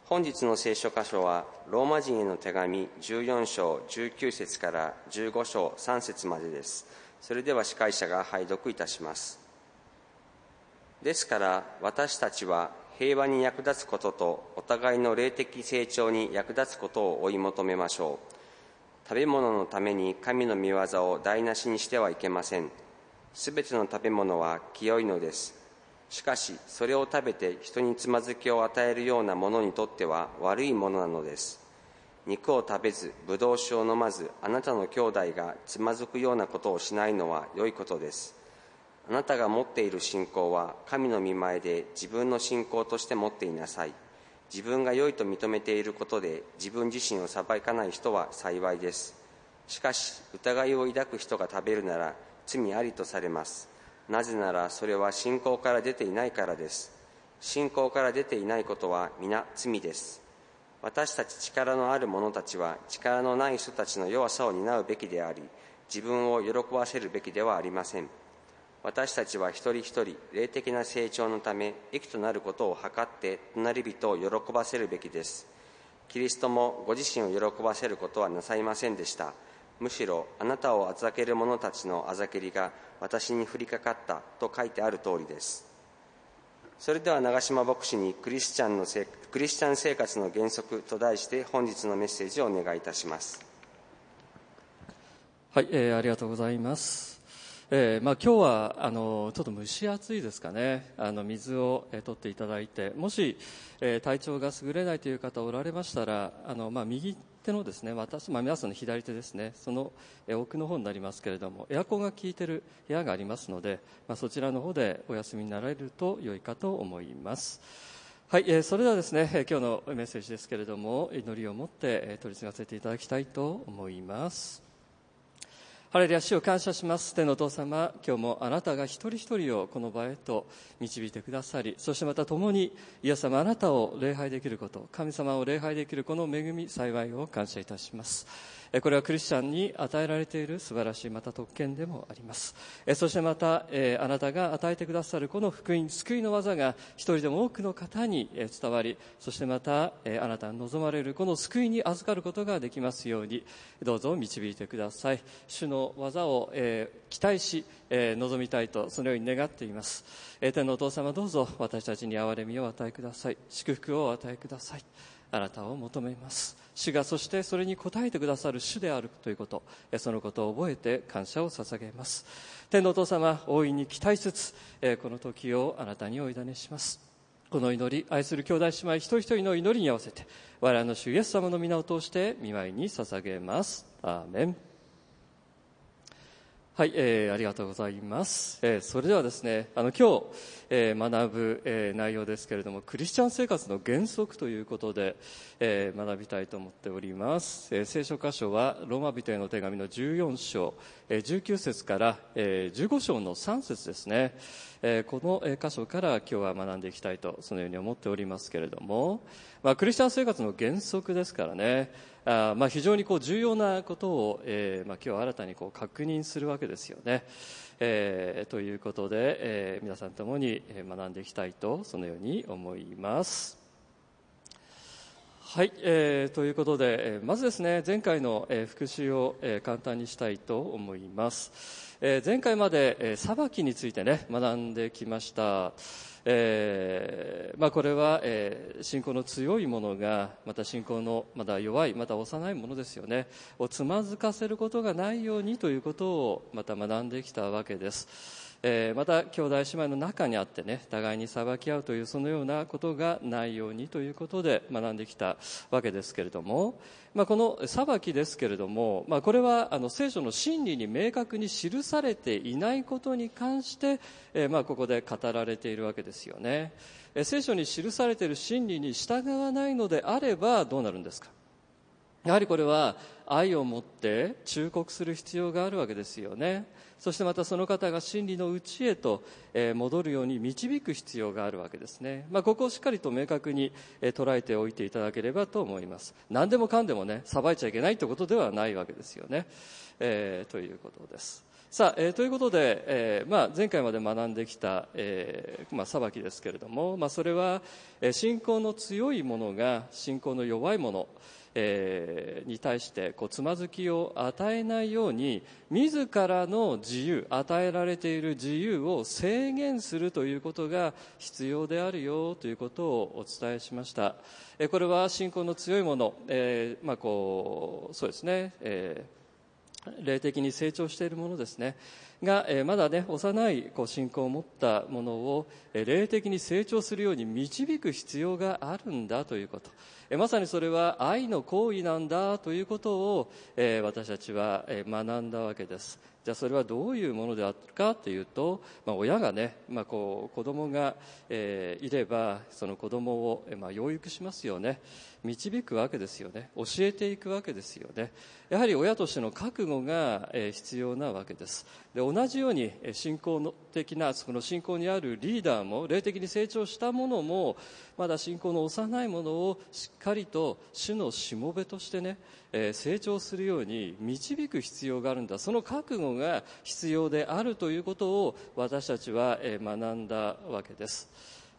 本日の聖書箇所はローマ人への手紙14章19節から15章3節までです。それでは司会者が拝読いたします。ですから私たちは平和に役立つこととお互いの霊的成長に役立つことを追い求めましょう。食べ物のために神の御業を台無しにしてはいけません。すべての食べ物は清いのです。しかしそれを食べて人につまずきを与えるようなものにとっては悪いものなのです。肉を食べずブドウ酒を飲まずあなたの兄弟がつまずくようなことをしないのは良いことです。あなたが持っている信仰は神の御前で自分の信仰として持っていなさい。自分が良いと認めていることで自分自身を裁かない人は幸いです。しかし疑いを抱く人が食べるなら罪ありとされます。なぜならそれは信仰から出ていないからです。信仰から出ていないことは皆罪です。私たち力のある者たちは力のない人たちの弱さを担うべきであり、自分を喜ばせるべきではありません。私たちは一人一人霊的な成長のため益となることを図って隣人を喜ばせるべきです。キリストもご自身を喜ばせることはなさいませんでした。むしろあなたをあざける者たちのあざけりが私に降りかかったと書いてある通りです。それでは長島牧師にクリスチャン生活の原則と題して本日のメッセージをお願いいたします。 はい、ありがとうございます。今日はちょっと蒸し暑いですかね。水を、取っていただいて、もし、体調が優れないという方おられましたら右手のですね皆さんの左手ですね、その奥の方になりますけれどもエアコンが効いている部屋がありますので、そちらの方でお休みになられると良いかと思います。はい、それではですね今日のメッセージですけれども祈りを持って取り次がせていただきたいと思います。ハレルヤ、主を感謝します。天のお父様、今日もあなたが一人一人をこの場へと導いてくださり、そしてまた共にイエス様あなたを礼拝できること、神様を礼拝できるこの恵み幸いを感謝いたします。これはクリスチャンに与えられている素晴らしいまた特権でもあります。そしてまたあなたが与えてくださるこの福音、救いの技が一人でも多くの方に伝わり、そしてまたあなたが望まれるこの救いに預かることができますようにどうぞ導いてください。主の技を期待し望みたいとそのように願っています。天のお父様、どうぞ私たちに憐れみを与えください。祝福を与えください。あなたを求めます。主がそしてそれに応えてくださる主であるということ、そのことを覚えて感謝を捧げます。天のお父様、大いに期待しつつこの時をあなたにお委ねします。この祈り、愛する兄弟姉妹一人一人の祈りに合わせて我らの主イエス様の皆を通して御前に捧げます。アーメン。はい、ありがとうございます。それではですね、今日、学ぶ、内容ですけれども、クリスチャン生活の原則ということで、学びたいと思っております。聖書箇所はローマ人への手紙の14章、19節から、15章の3節ですね。この箇所から今日は学んでいきたいとそのように思っておりますけれども、クリスチャン生活の原則ですからね、非常に重要なことを、今日新たに確認するわけですよね。ということで、皆さんともに学んでいきたいとそのように思います。はい、ということで、まずですね前回の復習を簡単にしたいと思います。前回まで裁きについてね学んできました。これは信仰の強い者がまた信仰のまだ弱いまた幼いものですよねをつまずかせることがないようにということをまた学んできたわけです。また兄弟姉妹の中にあってね互いに裁き合うというそのようなことがないようにということで学んできたわけですけれども、この裁きですけれども、これは聖書の真理に明確に記されていないことに関して、ここで語られているわけですよね。聖書に記されている真理に従わないのであればどうなるんですか。やはりこれは愛を持って忠告する必要があるわけですよね。そしてまたその方が真理の内へと戻るように導く必要があるわけですね。ここをしっかりと明確に捉えておいていただければと思います。何でもかんでもね裁いちゃいけないということではないわけですよね。ということです。 さあ、ということで、前回まで学んできた、裁きですけれども、それは、信仰の強い者が信仰の弱い者、に対してつまずきを与えないように自らの自由、与えられている自由を制限するということが必要であるよということをお伝えしました。これは信仰の強い者、そうですね、霊的に成長しているものですねが、まだね幼い信仰を持ったものを霊的に成長するように導く必要があるんだということ、まさにそれは愛の行為なんだということを、私たちは学んだわけです。じゃあそれはどういうものであるかというと、親がね、子供が、いればその子供を、養育しますよね。導くわけですよね。教えていくわけですよね。やはり親としての覚悟が必要なわけです。で、同じように信仰的なその信仰にあるリーダーも霊的に成長したものもまだ信仰の幼いものをしっかりと主のしもべとしてね、成長するように導く必要があるんだ。その覚悟が必要であるということを私たちは学んだわけです。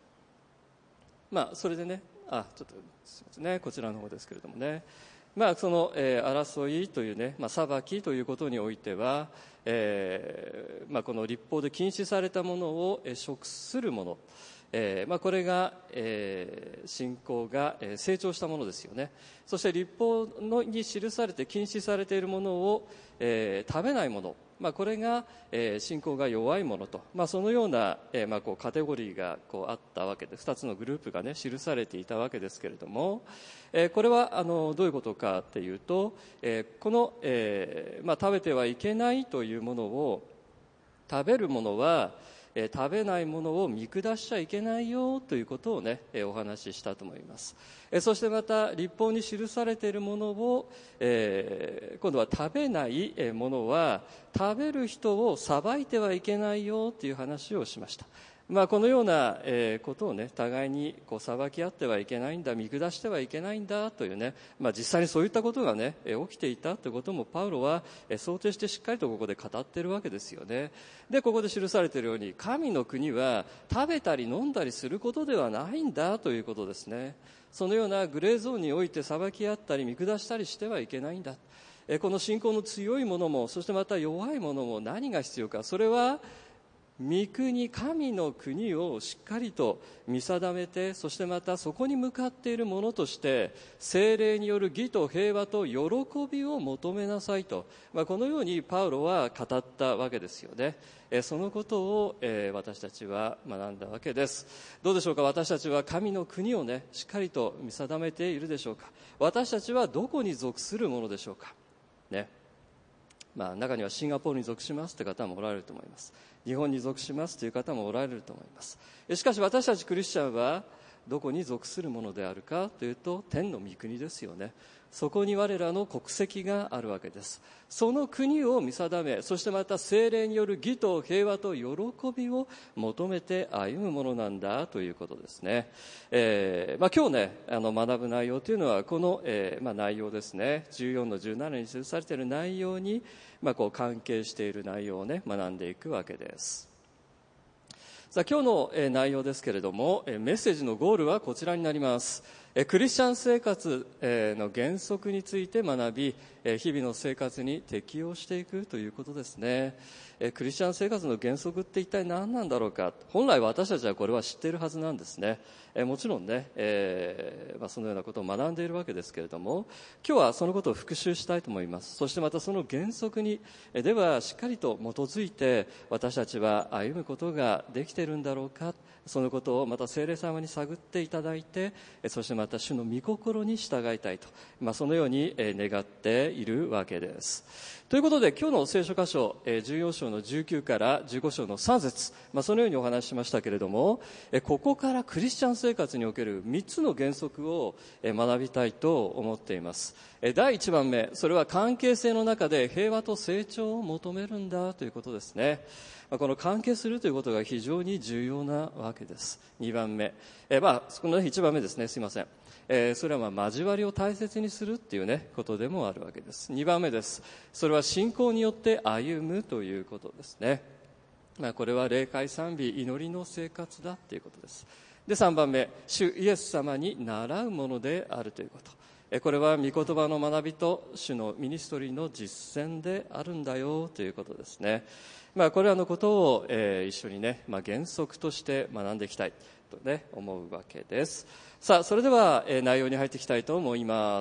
それでね、ちょっとすみませんね、こちらの方ですけれどもね、その、争いというね、裁きということにおいては、この律法で禁止されたものを食するもの、これが、信仰が成長したものですよね。そして律法に記されて禁止されているものを、食べないもの、これが、信仰が弱いものと、そのような、カテゴリーがあったわけで、2つのグループがね記されていたわけですけれども、これはどういうことかというと、この、食べてはいけないというものを食べるものは食べないものを見下しちゃいけないよということをねお話ししたと思います。そしてまた律法に記されているものを、今度は食べないものは食べる人を裁いてはいけないよという話をしました。このようなことをね互いに裁き合ってはいけないんだ、見下してはいけないんだというね、実際にそういったことがね起きていたということもパウロは想定してしっかりとここで語っているわけですよね。でここで記されているように、神の国は食べたり飲んだりすることではないんだということですね。そのようなグレーゾーンにおいて裁き合ったり見下したりしてはいけないんだ。この信仰の強いものも、そしてまた弱いものも何が必要か、それは御国、神の国をしっかりと見定めて、そしてまたそこに向かっているものとして聖霊による義と平和と喜びを求めなさいと、このようにパウロは語ったわけですよね。そのことを私たちは学んだわけです。どうでしょうか。私たちは神の国をねしっかりと見定めているでしょうか。私たちはどこに属するものでしょうかね。中にはシンガポールに属しますという方もおられると思います。日本に属しますという方もおられると思います。しかし私たちクリスチャンはどこに属するものであるかというと、天の御国ですよね。そこに我らの国籍があるわけです。その国を見定め、そしてまた聖霊による義と平和と喜びを求めて歩むものなんだということですね。今日ね学ぶ内容というのはこの、内容ですね。14の17に記されている内容に、関係している内容をね学んでいくわけです。さあ今日の内容ですけれども、メッセージのゴールはこちらになります。クリスチャン生活の原則について学び、日々の生活に適応していくということですね。クリスチャン生活の原則って一体何なんだろうか。本来私たちはこれは知っているはずなんですね。もちろんね、そのようなことを学んでいるわけですけれども、今日はそのことを復習したいと思います。そしてまたその原則にではしっかりと基づいて私たちは歩むことができているんだろうか。そのことをまた聖霊様に探っていただいて、そしてまた主の御心に従いたいと、そのように願っているわけです。ということで今日の聖書箇所、14章の19から15章の3節、そのようにお話ししましたけれども、ここからクリスチャン生活における3つの原則を学びたいと思っています。第1番目、それは関係性の中で平和と成長を求めるんだということですね。 この関係するということが非常に重要なわけです。2番目、この1番目ですね、すいません。それは交わりを大切にするっていうねことでもあるわけです。2番目です。それは信仰によって歩むということですね。これは礼拝賛美祈りの生活だということです。で3番目、主イエス様に習うものであるということ。これは御言葉の学びと主のミニストリーの実践であるんだよということですね。これらのことを、一緒にね、原則として学んでいきたいとね思うわけです。さあ、それでは、内容に入っていきたいと思います。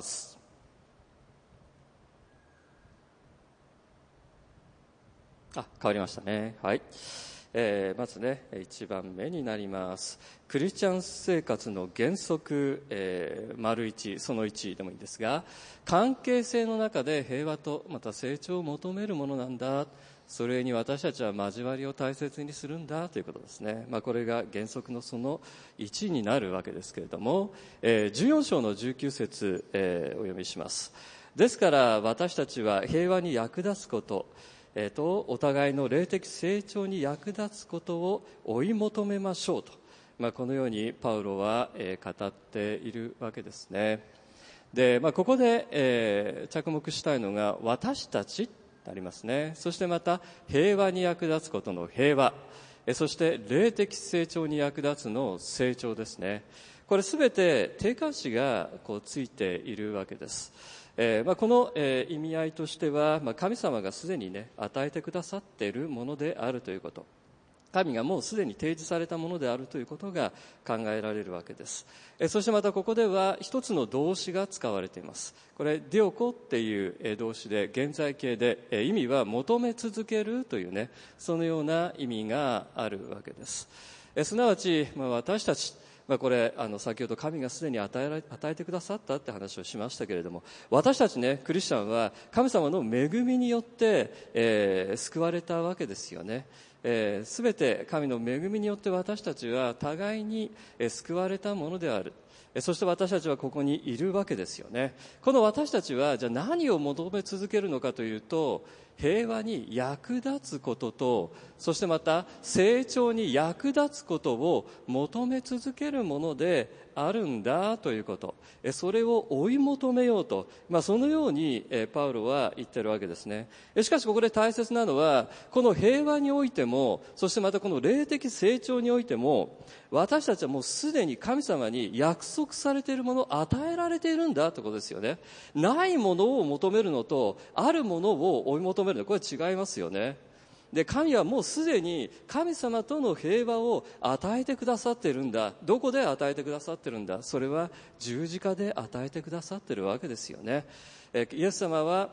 変わりましたね。はい。まずね、1番目になります。クリスチャン生活の原則、丸1、その1でもいいんですが、関係性の中で平和とまた成長を求めるものなんだ。それに私たちは交わりを大切にするんだということですね。これが原則のその1になるわけですけれども、14章の19節、お読みします。ですから私たちは平和に役立つこととお互いの霊的成長に役立つことを追い求めましょうと、このようにパウロは語っているわけですね。で、ここで着目したいのが私たちとありますね。そしてまた平和に役立つことの平和、そして霊的成長に役立つの成長ですね。これすべて定冠詞がついているわけです。この意味合いとしては、神様がすでにね与えてくださっているものであるということ、神がもうすでに提示されたものであるということが考えられるわけです。そしてまたここでは一つの動詞が使われています。これディオコっていう動詞で現在形で、意味は求め続けるというね、そのような意味があるわけです。すなわち、私たちこれ先ほど神がすでに与えてくださったって話をしましたけれども、私たちねクリスチャンは神様の恵みによって、救われたわけですよね。すべて神の恵みによって私たちは互いに救われたものである。そして私たちはここにいるわけですよね。この私たちはじゃあ何を求め続けるのかというと、平和に役立つことと、そしてまた成長に役立つことを求め続けるものであるんだということ、それを追い求めようと、そのようにパウロは言っているわけですね。しかしここで大切なのは、この平和においても、そしてまたこの霊的成長においても、私たちはもうすでに神様に約束されているものを与えられているんだということですよね。ないものを求めるのとあるものを追い求めるの、これは違いますよね。で、神はもうすでに神様との平和を与えてくださっているんだ。どこで与えてくださっているんだ。それは十字架で与えてくださっているわけですよね。イエス様は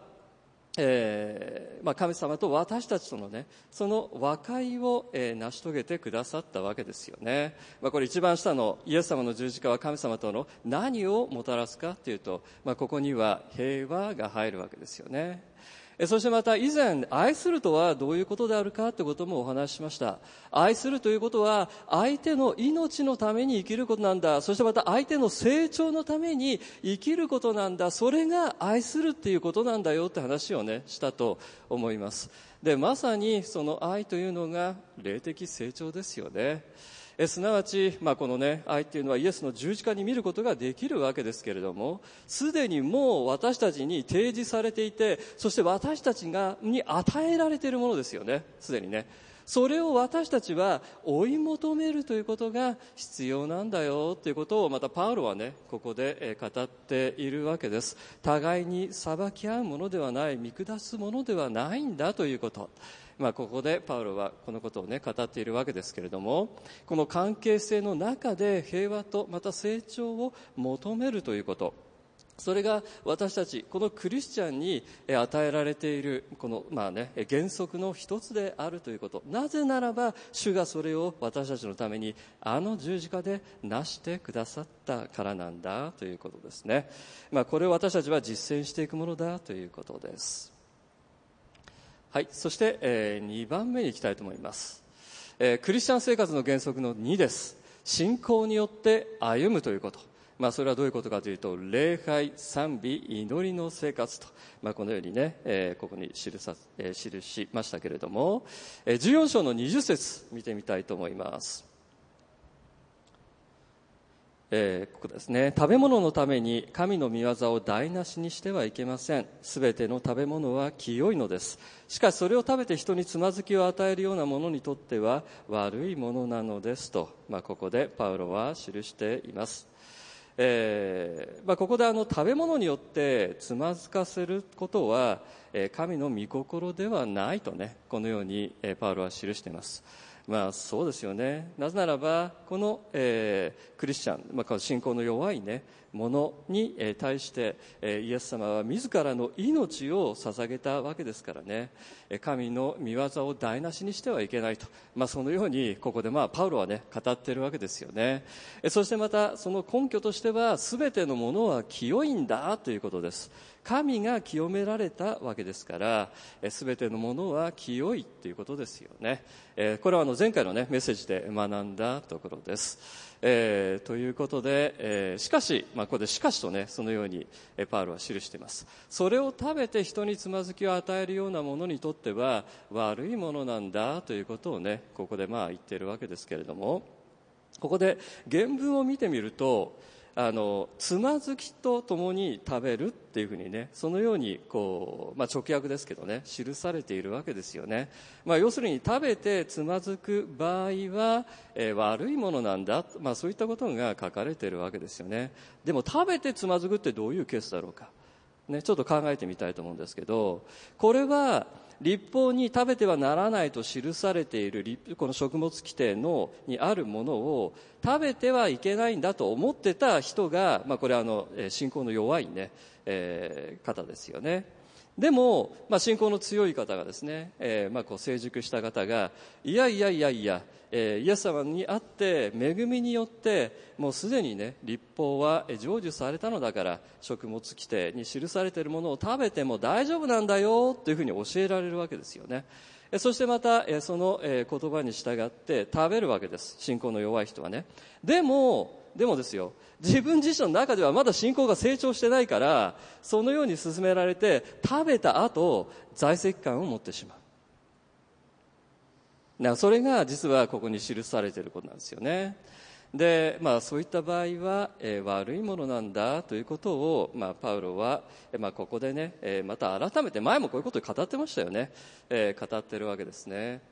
神様と私たちとのね、その和解を、成し遂げてくださったわけですよね。これ一番下のイエス様の十字架は神様との何をもたらすかというと、ここには平和が入るわけですよね。そしてまた以前、愛するとはどういうことであるかということもお話ししました。愛するということは相手の命のために生きることなんだ。そしてまた相手の成長のために生きることなんだ。それが愛するっていうことなんだよって話をねしたと思います。で、まさにその愛というのが霊的成長ですよね。すなわち、このね愛っていうのはイエスの十字架に見ることができるわけですけれども、すでにもう私たちに提示されていて、そして私たちに与えられているものですよね。すでにね、それを私たちは追い求めるということが必要なんだよということを、またパウロはねここで語っているわけです。互いに裁き合うものではない、見下すものではないんだということ、ここでパウロはこのことをね語っているわけですけれども、この関係性の中で平和とまた成長を求めるということ、それが私たちこのクリスチャンに与えられているこの原則の一つであるということ。なぜならば主がそれを私たちのために十字架で成してくださったからなんだということですね。これを私たちは実践していくものだということです。はい、そして、2番目に行きたいと思います。クリスチャン生活の原則の2です。信仰によって歩むということ。 それはどういうことかというと、礼拝、賛美、祈りの生活と、このようにね、ここに記しましたけれども、14章の20節見てみたいと思います。ここですね。食べ物のために神の御業を台無しにしてはいけません。すべての食べ物は清いのです。しかしそれを食べて人につまずきを与えるようなものにとっては悪いものなのですと、ここでパウロは記しています。ここで食べ物によってつまずかせることは神の御心ではないとね、このようにパウロは記しています。そうですよね。なぜならばこの、クリスチャン、この信仰の弱いねものに対してイエス様は自らの命を捧げたわけですからね、神の御業を台無しにしてはいけないと、そのようにここでパウロはね語っているわけですよね。そしてまたその根拠としては、全てのものは清いんだということです。神が清められたわけですから、全てのものは清いということですよね。これは前回のねメッセージで学んだところです。ということで、しかし、ここでしかしとね、そのようにパウロは記しています。それを食べて人につまずきを与えるようなものにとっては悪いものなんだということをね、ここで言っているわけですけれども、ここで原文を見てみると、つまずきとともに食べるっていうふうにね、そのように直訳ですけどね、記されているわけですよね。要するに食べてつまずく場合は、悪いものなんだ、そういったことが書かれているわけですよね。でも食べてつまずくってどういうケースだろうか、ね、ちょっと考えてみたいと思うんですけど、これは律法に食べてはならないと記されているこの食物規定にあるものを食べてはいけないんだと思ってた人が、これは信仰の弱いね、方ですよね。でも、信仰の強い方がですね、成熟した方が、いや、イエス様にあって恵みによってもうすでにね、律法は成就されたのだから、食物規定に記されているものを食べても大丈夫なんだよというふうに教えられるわけですよね。そしてまたその言葉に従って食べるわけです、信仰の弱い人はね。でもですよ、自分自身の中ではまだ信仰が成長してないから、そのように勧められて食べた後罪責感を持ってしまう。それが実はここに記されていることなんですよね。で、そういった場合は、悪いものなんだということを、パウロは、ここでね、また改めて、前もこういうことを語ってましたよね。語ってるわけですね。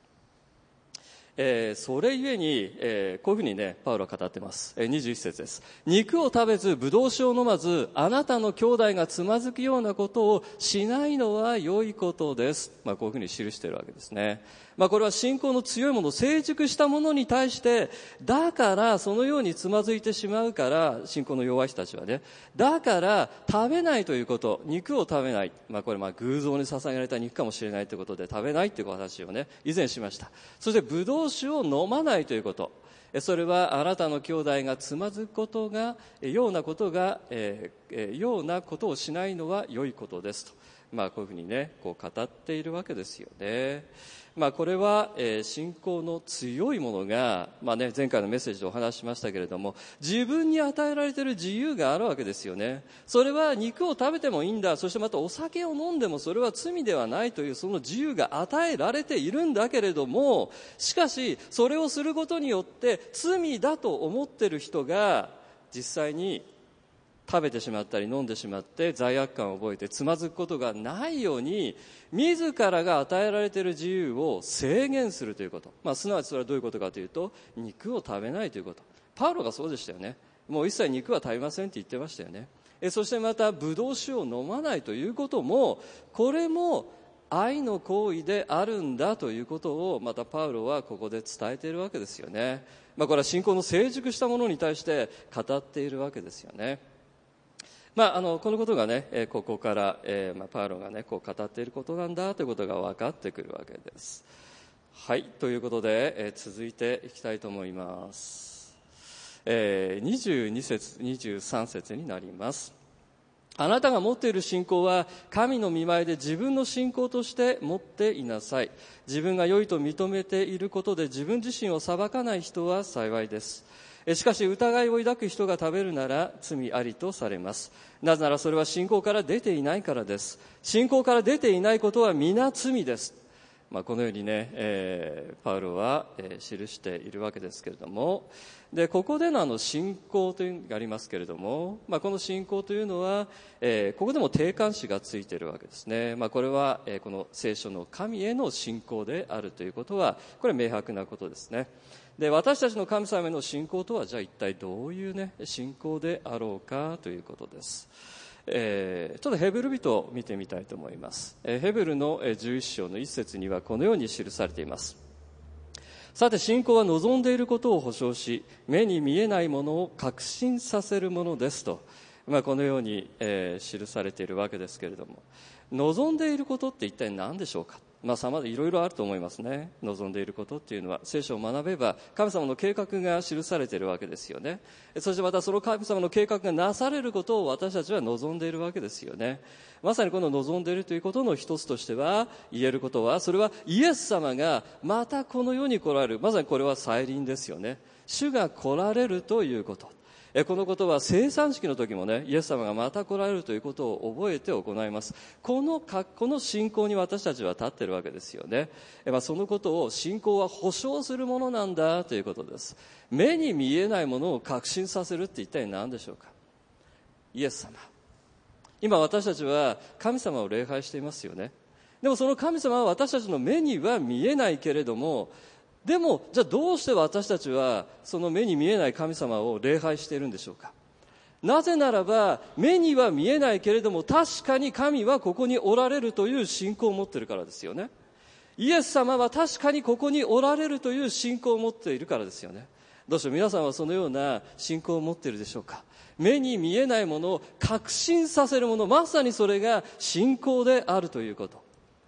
それゆえに、こういうふうにねパウロは語っています。21節です。肉を食べずブドウ酒を飲まず、あなたの兄弟がつまずくようなことをしないのは良いことです。こういうふうに記しているわけですね。これは信仰の強いもの、成熟したものに対して、だからそのようにつまずいてしまうから、信仰の弱い人たちはね、だから食べないということ、肉を食べない、これ偶像に捧げられた肉かもしれないということで食べないという話をね以前しました。そしてブドウ酒を飲まないということ、それはあなたの兄弟がつまずくことがようなことをしないのは良いことですと、こういうふうにね語っているわけですよね。これは信仰の強いものが、前回のメッセージでお話ししましたけれども、自分に与えられている自由があるわけですよね。それは肉を食べてもいいんだ、そしてまたお酒を飲んでもそれは罪ではないという、その自由が与えられているんだけれども、しかしそれをすることによって罪だと思っている人が実際に食べてしまったり飲んでしまって罪悪感を覚えてつまずくことがないように、自らが与えられている自由を制限するということ、すなわちそれはどういうことかというと、肉を食べないということ。パウロがそうでしたよね。もう一切肉は食べませんって言ってましたよね。そしてまたブドウ酒を飲まないということも、これも愛の行為であるんだということをまたパウロはここで伝えているわけですよね。これは信仰の成熟したものに対して語っているわけですよね。このことがね、ここから、パウロがね語っていることなんだということが分かってくるわけです。はい、ということで、続いていきたいと思います。22節23節になります。あなたが持っている信仰は神の御前で自分の信仰として持っていなさい。自分が良いと認めていることで自分自身を裁かない人は幸いです。 しかし疑いを抱く人が食べるなら罪ありとされます。なぜならそれは信仰から出ていないからです。信仰から出ていないことは皆罪です。このようにね、パウロは、記しているわけですけれども、でここでの信仰というのがありますけれども、この信仰というのは、ここでも定冠詞がついているわけですね。これは、この聖書の神への信仰であるということは、これは明白なことですね。で私たちの神様への信仰とは、じゃあ一体どういうね信仰であろうかということです。ちょっとヘブル人を見てみたいと思います。ヘブルの11章の1節にはこのように記されています。さて信仰は望んでいることを保証し、目に見えないものを確信させるものですと、このように、記されているわけですけれども、望んでいることって一体何でしょうか。いろいろあると思いますね。望んでいることっていうのは、聖書を学べば神様の計画が記されているわけですよね。そしてまたその神様の計画がなされることを私たちは望んでいるわけですよね。まさにこの望んでいるということの一つとしては言えることは、それはイエス様がまたこの世に来られる。まさにこれは再臨ですよね。主が来られるということ。このことは生産式の時もね、イエス様がまた来られるということを覚えて行います。この信仰に私たちは立っているわけですよね。そのことを信仰は保証するものなんだということです。目に見えないものを確信させるって一体何でしょうか。イエス様。今私たちは神様を礼拝していますよね。でもその神様は私たちの目には見えないけれども、でもじゃあどうして私たちはその目に見えない神様を礼拝しているんでしょうか。なぜならば目には見えないけれども確かに神はここにおられるという信仰を持っているからですよね。イエス様は確かにここにおられるという信仰を持っているからですよね。どうしよう、皆さんはそのような信仰を持っているでしょうか。目に見えないものを確信させるもの、まさにそれが信仰であるということ。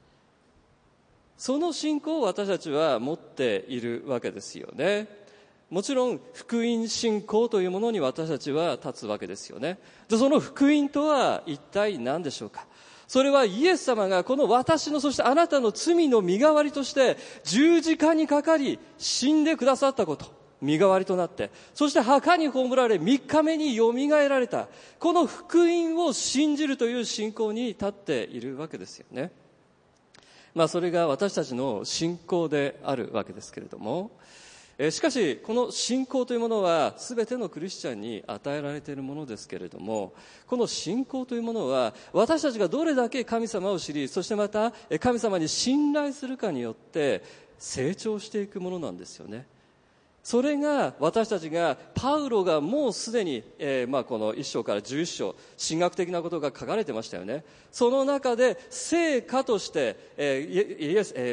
その信仰を私たちは持っているわけですよね。もちろん福音信仰というものに私たちは立つわけですよね。でその福音とは一体何でしょうか。それはイエス様がこの私のそしてあなたの罪の身代わりとして十字架にかかり死んでくださったこと、身代わりとなって、そして墓に葬られ3日目によみがえられた、この福音を信じるという信仰に立っているわけですよね。それが私たちの信仰であるわけですけれども、しかしこの信仰というものは全てのクリスチャンに与えられているものですけれども、この信仰というものは私たちがどれだけ神様を知り、そしてまた神様に信頼するかによって成長していくものなんですよね。それが私たちがパウロがもうすでに、この1章から11章神学的なことが書かれてましたよね。その中で成果として、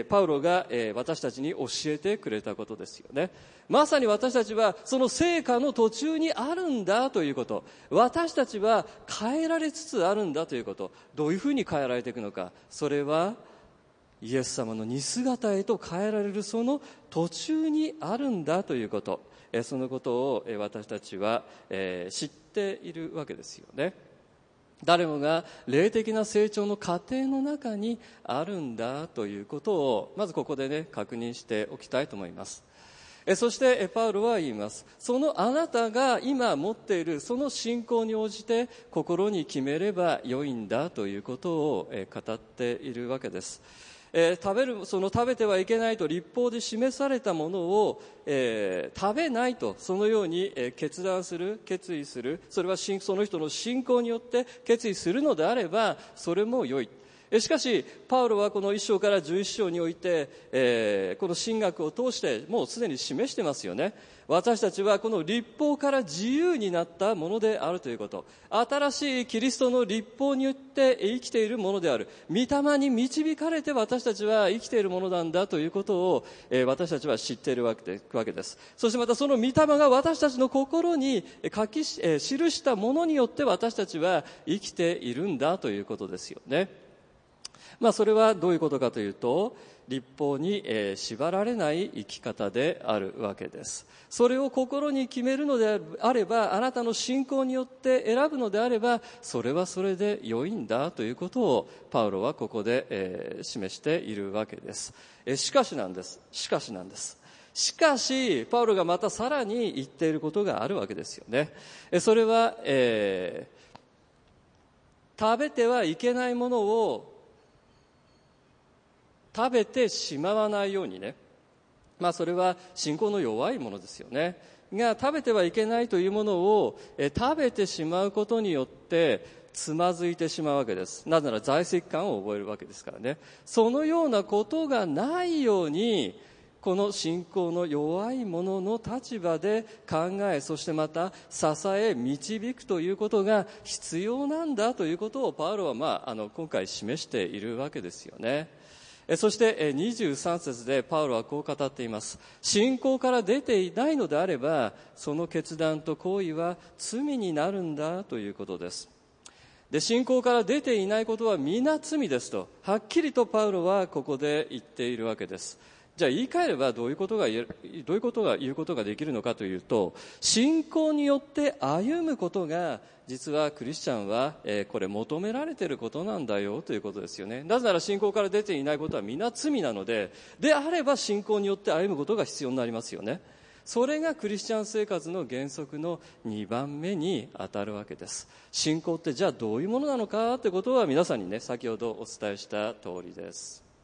パウロが、私たちに教えてくれたことですよね。まさに私たちはその成果の途中にあるんだということ、私たちは変えられつつあるんだということ、どういうふうに変えられていくのか、それはイエス様の似姿へと変えられるその途中にあるんだということ、そのことを私たちは知っているわけですよね。誰もが霊的な成長の過程の中にあるんだということをまずここでね確認しておきたいと思います。そしてパウロは言います。そのあなたが今持っているその信仰に応じて心に決めれば良いんだということを語っているわけです。食べてはいけないと律法で示されたものを、食べないとそのように決意する、それはその人の信仰によって決意するのであればそれも良い。しかしパウロはこの1章から11章において、この神学を通してもうすでに示してますよね。私たちはこの律法から自由になったものであるということ、新しいキリストの律法によって生きているものである、御霊に導かれて私たちは生きているものなんだということを、私たちは知っているわけです。そしてまたその御霊が私たちの心に記したものによって私たちは生きているんだということですよね。それはどういうことかというと、律法に縛られない生き方であるわけです。それを心に決めるのであれば、あなたの信仰によって選ぶのであれば、それはそれで良いんだということをパウロはここで示しているわけです。しかしなんです。 しかしパウロがまたさらに言っていることがあるわけですよね。それは、食べてはいけないものを食べてしまわないようにね、それは信仰の弱いものですよね。が食べてはいけないというものを食べてしまうことによってつまずいてしまうわけです。なぜなら在籍感を覚えるわけですからね。そのようなことがないように、この信仰の弱い者の立場で考え、そしてまた支え導くということが必要なんだということをパウロは今回示しているわけですよね。そして23節でパウロはこう語っています。信仰から出ていないのであれば、その決断と行為は罪になるんだということです。で、信仰から出ていないことは皆罪ですと、はっきりとパウロはここで言っているわけです。じゃあ言い換えればどういうことが言うことができるのかというと、信仰によって歩むことが実はクリスチャンはこれ求められていることなんだよということですよね。なぜなら信仰から出ていないことは皆罪なので、であれば信仰によって歩むことが必要になりますよね。それがクリスチャン生活の原則の2番目に当たるわけです。信仰ってじゃあどういうものなのかということは皆さんにね、先ほどお伝えした通りです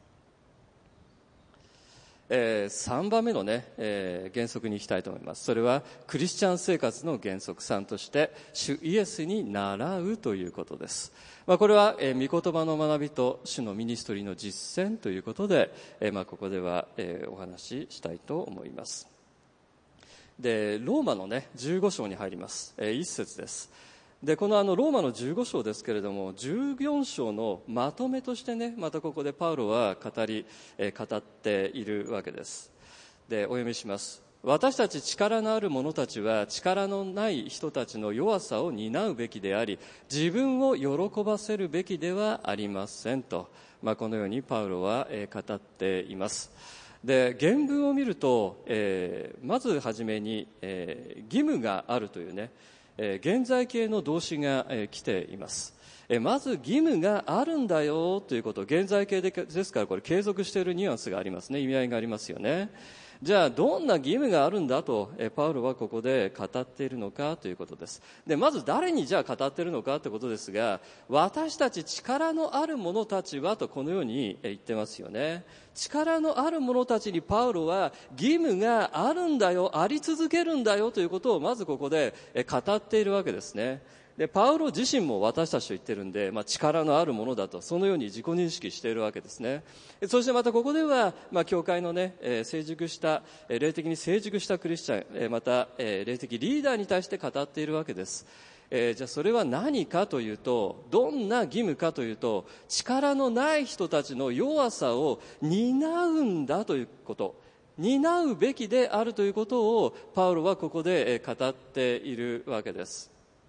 。3番目のね、原則に行きたいと思います。それはクリスチャン生活の原則3として、主イエスに倣うということです。これは、御言葉の学びと主のミニストリーの実践ということで、ここでは、お話ししたいと思います。で、ローマのね、15章に入ります。1節です。で、このローマの15章ですけれども、14章のまとめとしてね、またここでパウロは語っているわけです。で、お読みします。私たち力のある者たちは力のない人たちの弱さを担うべきであり、自分を喜ばせるべきではありませんと、このようにパウロは語っています。で、原文を見ると、まずはじめに、義務があるというね、現在形の動詞が来ています。まず義務があるんだよということ、現在形ですからこれ継続しているニュアンスがありますね、意味合いがありますよね。じゃあどんな義務があるんだとパウロはここで語っているのかということです。で、まず誰にじゃあ語っているのかということですが、私たち力のある者たちはとこのように言ってますよね。力のある者たちにパウロは義務があるんだよ、あり続けるんだよということをまずここで語っているわけですね。で、パウロ自身も私たちと言ってるんで、力のあるものだと、そのように自己認識しているわけですね。そしてまたここでは、教会のね、霊的に成熟したクリスチャン、また、霊的リーダーに対して語っているわけです。じゃあそれは何かというと、どんな義務かというと、力のない人たちの弱さを担うんだということ、担うべきであるということをパウロはここで語っているわけです。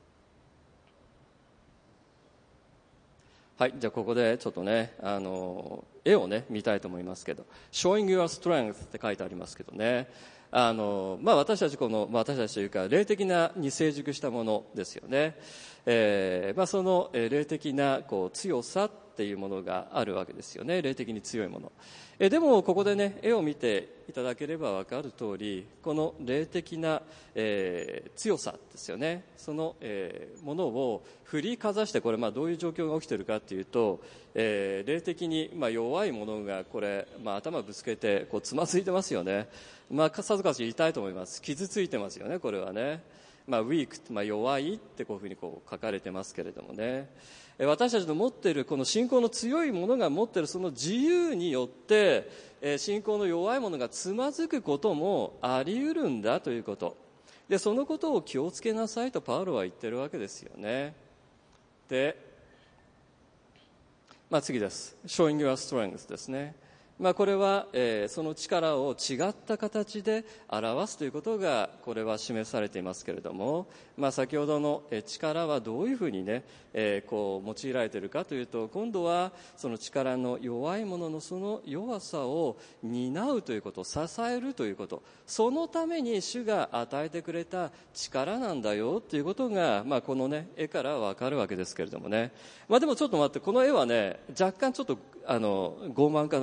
はい、じゃあここでちょっとね、絵をね、見たいと思いますけど、Showing Your Strength って書いてありますけどね、私たちというか、霊的に成熟したものですよね。その霊的な強さっていうものがあるわけですよね。霊的に強いもの。でもここでね、絵を見ていただければ分かる通り、この霊的な、強さですよね。その、ものを振りかざして、これどういう状況が起きているかというと、霊的に弱いものがこれ、頭ぶつけてつまずいてますよね。さぞかし痛いと思います。傷ついてますよね、これはね。weak、弱いってこういうふうに書かれてますけれどもね。私たちの持っているこの信仰の強いものが持っているその自由によって、信仰の弱いものがつまずくこともあり得るんだということ。で、そのことを気をつけなさいとパウロは言ってるわけですよね。で、次です。Showing your strength ですね。これは、その力を違った形で表すということがこれは示されていますけれども、先ほどの力はどういうふうにね、用いられているかというと、今度はその力の弱いもののその弱さを担うということ、支えるということ、そのために主が与えてくれた力なんだよということが、このね、絵からわかるわけですけれどもね。でもちょっと待って、この絵はね、若干ちょっと傲慢かなっていうね、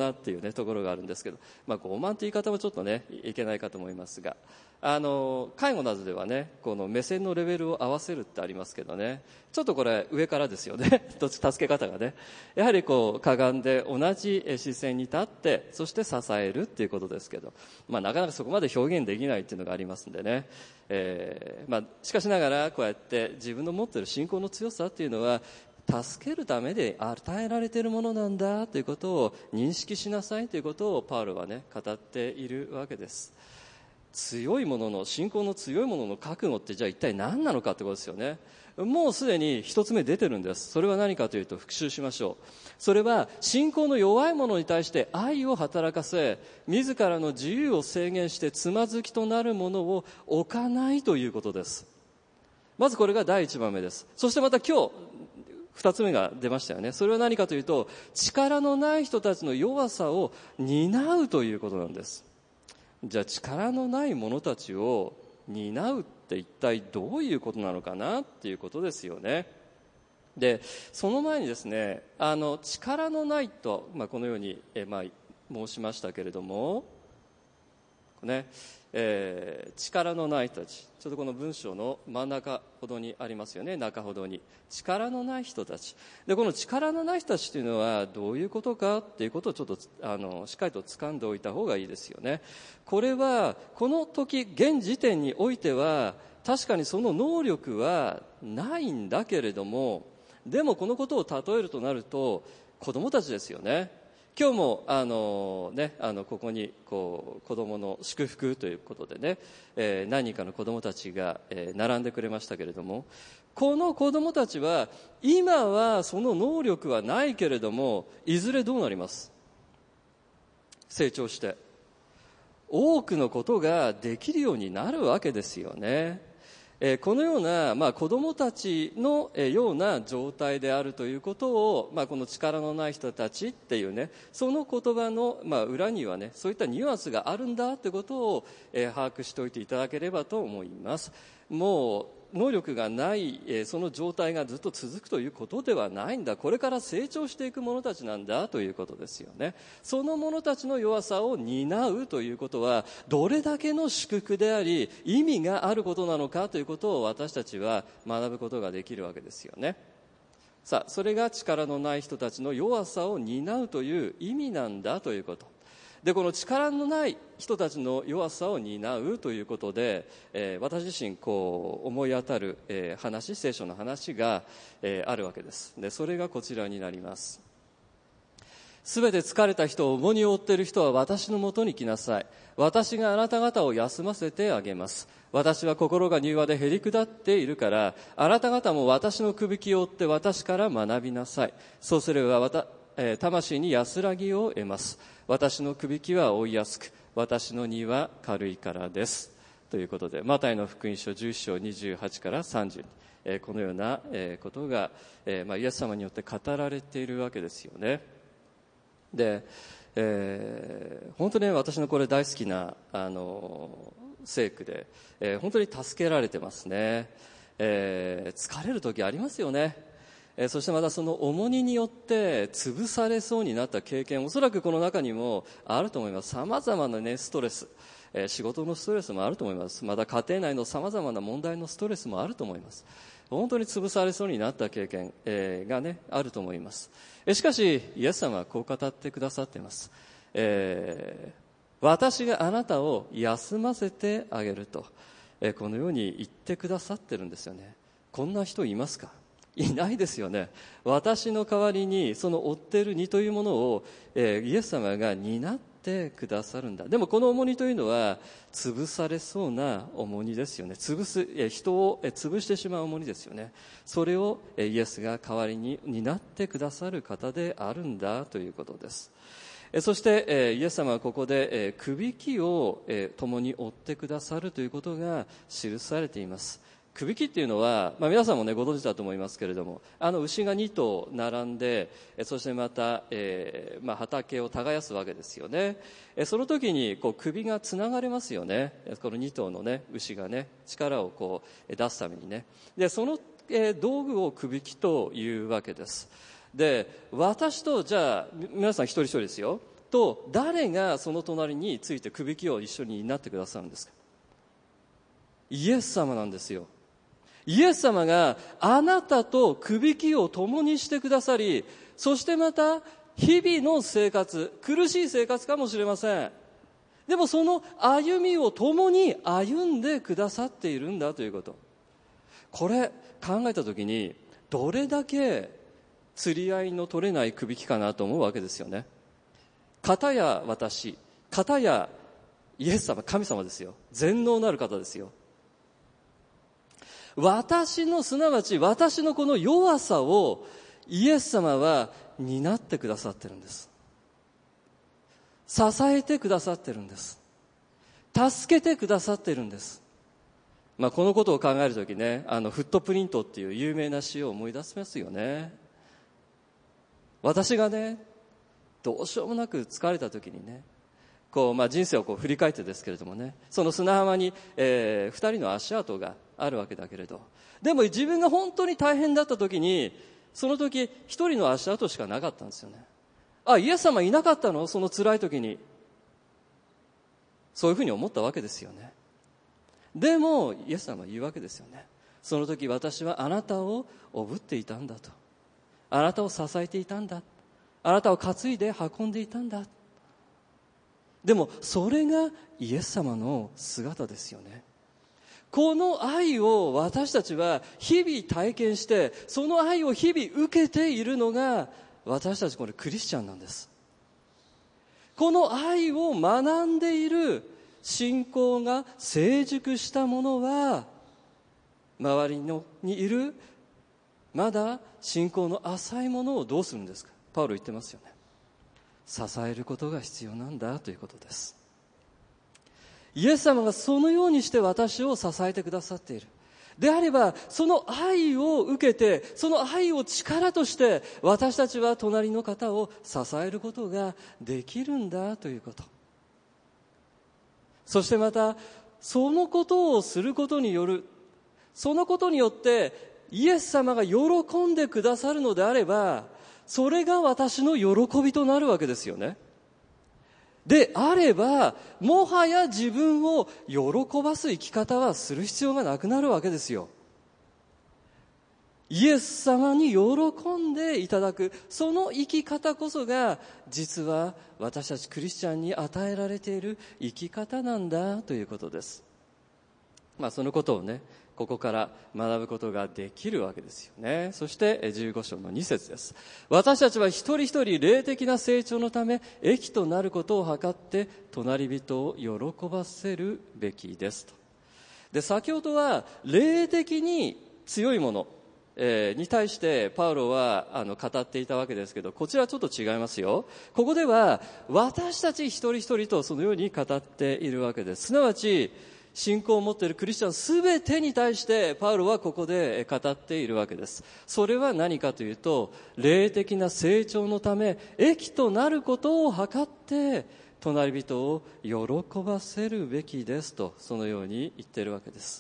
ね、ところがあるんですけど、傲慢という言い方もちょっとねいけないかと思いますが、介護などではね、この目線のレベルを合わせるってありますけどね、ちょっとこれ上からですよね助け方がね、やはりこうかがんで同じ視線に立って、そして支えるっていうことですけど、なかなかそこまで表現できないっていうのがありますんでね、しかしながらこうやって自分の持っている信仰の強さっていうのは助けるためで与えられているものなんだということを認識しなさいということをパウロはね語っているわけです。強いものの、信仰の強いものの覚悟ってじゃあ一体何なのかということですよね。もうすでに一つ目出てるんです。それは何かというと、復習しましょう。それは信仰の弱いものに対して愛を働かせ、自らの自由を制限してつまずきとなるものを置かないということです。まずこれが第一番目です。そしてまた今日二つ目が出ましたよね。それは何かというと、力のない人たちの弱さを担うということなんです。じゃあ力のない者たちを担うって一体どういうことなのかなっていうことですよね。でその前にですね、力のないと、このように、申しましたけれどもね、力のない人たち、ちょっとこの文章の真ん中ほどにありますよね。中ほどに力のない人たちで、この力のない人たちというのはどういうことかっていうことをちょっとしっかりと掴んでおいた方がいいですよね。これはこの時現時点においては確かにその能力はないんだけれども、でもこのことを例えるとなると子供たちですよね。今日もここに子供の祝福ということでね、何人かの子供たちが、並んでくれましたけれども、この子供たちは今はその能力はないけれども、いずれどうなります？成長して多くのことができるようになるわけですよね。このような、子供たちのような状態であるということを、この力のない人たちっていうね、その言葉の、裏にはね、そういったニュアンスがあるんだということを、把握しておいていただければと思います。もう能力がない、その状態がずっと続くということではないんだ。これから成長していく者たちなんだということですよね。その者たちの弱さを担うということはどれだけの祝福であり意味があることなのかということを私たちは学ぶことができるわけですよね。さあ、それが力のない人たちの弱さを担うという意味なんだということで、この力のない人たちの弱さを担うということで、私自身思い当たる、聖書の話が、あるわけです。でそれがこちらになります。すべて疲れた人を重荷を負っている人は私のもとに来なさい。私があなた方を休ませてあげます。私は心が柔和でへりくだっているから、あなた方も私のくびきを追って私から学びなさい。そうすれば魂に安らぎを得ます。私のくびきは追いやすく、私の荷は軽いからです。ということで、マタイの福音書11章28から30、このようなことが、イエス様によって語られているわけですよね。で、本当に私のこれ大好きな聖句で、本当に助けられてますね。疲れる時ありますよね。そしてまたその重荷によって潰されそうになった経験、おそらくこの中にもあると思います。様々なねストレス、仕事のストレスもあると思います。また家庭内の様々な問題のストレスもあると思います。本当に潰されそうになった経験、がねあると思います。しかしイエス様はこう語ってくださっています。私があなたを休ませてあげると、このように言ってくださってるんですよね。こんな人いますか？いないですよね。私の代わりにその負っている荷というものを、イエス様が担ってくださるんだ。でもこの重荷というのは潰されそうな重荷ですよね。人を潰してしまう重荷ですよね。それをイエスが代わりに担ってくださる方であるんだということです。そしてイエス様はここでくびきを共に追ってくださるということが記されています。くびきっていうのは、皆さんもねご存知だと思いますけれども、牛が2頭並んで、そしてまた、畑を耕すわけですよね。その時に首がつながれますよね。この2頭のね牛がね力を出すためにね。でその、道具をくびきというわけです。で私とじゃあ皆さん一人一人ですよ。 と誰がその隣についてくびきを一緒に担ってくださるんですか？イエス様なんですよ。イエス様があなたとくびきを共にしてくださり、そしてまた日々の生活、苦しい生活かもしれません。でもその歩みを共に歩んでくださっているんだということ。これ考えたときにどれだけ釣り合いの取れないくびきかなと思うわけですよね。片や私、片やイエス様、神様ですよ。全能なる方ですよ。私のすなわち私のこの弱さをイエス様は担ってくださってるんです。支えてくださってるんです。助けてくださってるんです。このことを考えるときね、フットプリントっていう有名な詩を思い出しますよね。私がね、どうしようもなく疲れたときにね、人生を振り返ってですけれどもね、その砂浜に、2人の足跡があるわけだけれど、でも自分が本当に大変だったときに、その時1人の足跡しかなかったんですよね。イエス様いなかったの？その辛い時に。そういうふうに思ったわけですよね。でもイエス様は言うわけですよね。その時私はあなたをおぶっていたんだと。あなたを支えていたんだ。あなたを担いで運んでいたんだ。でもそれがイエス様の姿ですよね。この愛を私たちは日々体験して、その愛を日々受けているのが私たちこれクリスチャンなんです。この愛を学んでいる信仰が成熟したものは、周りにいるまだ信仰の浅いものをどうするんですか？パウロ言ってますよね。支えることが必要なんだということです。イエス様がそのようにして私を支えてくださっている。であれば、その愛を受けて、その愛を力として私たちは隣の方を支えることができるんだということ。そしてまた、そのことをすることによる、そのことによってイエス様が喜んでくださるのであれば、それが私の喜びとなるわけですよね。であれば、もはや自分を喜ばす生き方はする必要がなくなるわけですよ。イエス様に喜んでいただく、その生き方こそが実は私たちクリスチャンに与えられている生き方なんだということです。そのことをね、ここから学ぶことができるわけですよね。そして15章の2節です。私たちは一人一人霊的な成長のため益となることを図って隣人を喜ばせるべきですと。で、先ほどは霊的に強いものに対してパウロは語っていたわけですけど、こちらはちょっと違いますよ。ここでは私たち一人一人とそのように語っているわけです。すなわち信仰を持っているクリスチャンすべてに対してパウロはここで語っているわけです。それは何かというと、霊的な成長のため益となることを図って隣人を喜ばせるべきですと、そのように言っているわけです。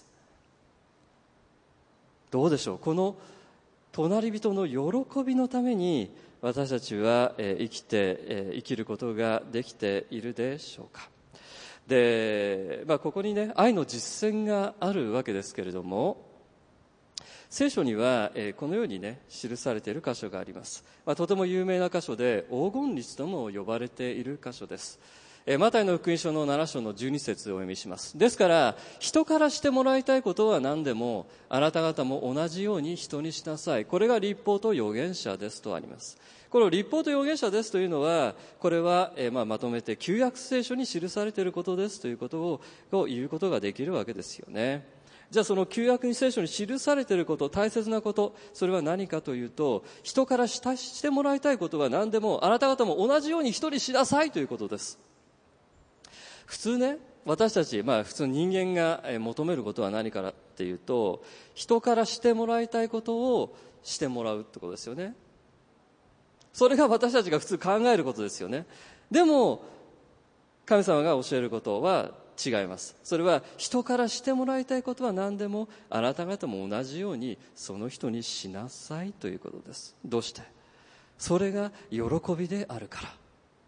どうでしょう、この隣人の喜びのために私たちは生きることができているでしょうか。で、ここにね、愛の実践があるわけですけれども、聖書にはこのようにね記されている箇所があります。とても有名な箇所で黄金律とも呼ばれている箇所です。マタイの福音書の7章の12節をお読みします。ですから人からしてもらいたいことは何でもあなた方も同じように人にしなさい。これが律法と預言者ですとあります。この律法と預言者ですというのは、これはまとめて旧約聖書に記されていることですということを言うことができるわけですよね。じゃあその旧約聖書に記されていること、大切なこと、それは何かというと、人からしてもらいたいことは何でもあなた方も同じように人にしなさいということです。普通ね、私たち、普通人間が求めることは何かっていうと、人からしてもらいたいことをしてもらうってことですよね。それが私たちが普通考えることですよね。でも神様が教えることは違います。それは人からしてもらいたいことは何でもあなた方も同じようにその人にしなさいということです。どうして？それが喜びであるから。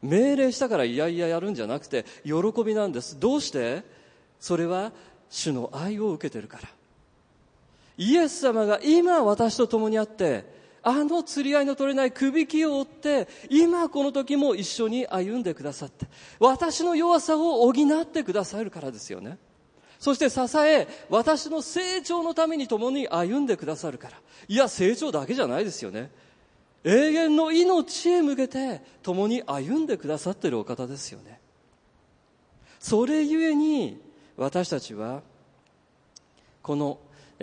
命令したからいやいややるんじゃなくて喜びなんです。どうして？それは主の愛を受けてるから。イエス様が今私と共にあって、釣り合いの取れないくびきを追って、今この時も一緒に歩んでくださって、私の弱さを補ってくださるからですよね。そして支え、私の成長のために共に歩んでくださるから。いや、成長だけじゃないですよね。永遠の命へ向けて共に歩んでくださっているお方ですよね。それゆえに私たちはこの、